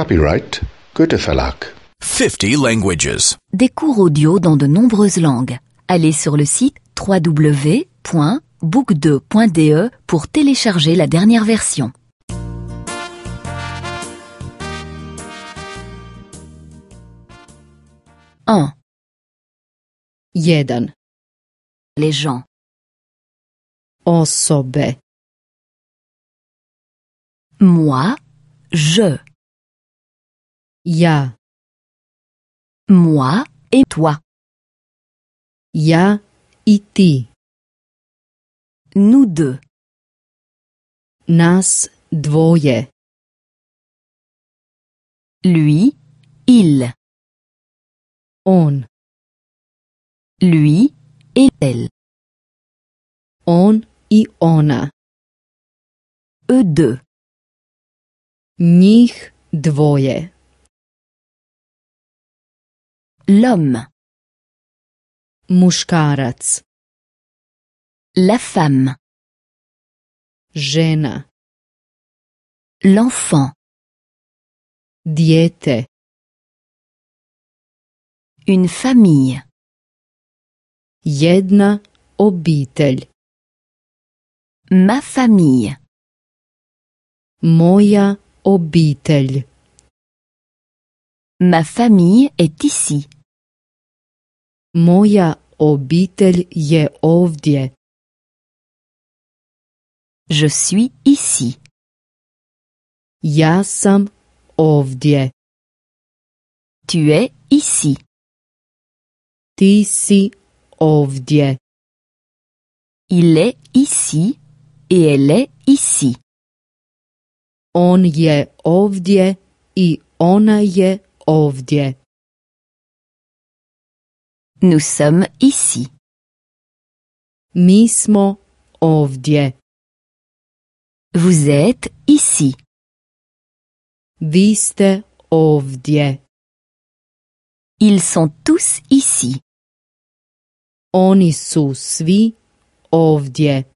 Copyright Goethe Verlag. 50 languages. Des cours audio dans de nombreuses langues. Allez sur le site www.book2.de pour télécharger la dernière version. Un. Jedan. Les gens. Osobe. Moi, je. Ja. Moi et toi. Ja i ti. Nous deux. Nas dvoje. Lui, il. On. Lui et elle. On i ona. Eux deux. Njih dvoje. L'homme. Muškarac. La femme. Žena. L'enfant. Dijete. Une famille. Jedna obitelj. Ma famille. Moja obitelj. Ma famille est ici. Moja obitelj je ovdje. Je suis ici. Ja sam ovdje. Tu es ici. Ti si ovdje. Il est ici et elle est ici. On je ovdje i ona je ovdje. Nous sommes ici. Mi smo ovdje. Vous êtes ici. Vi ste ovdje. Ils sont tous ici. Oni su svi ovdje.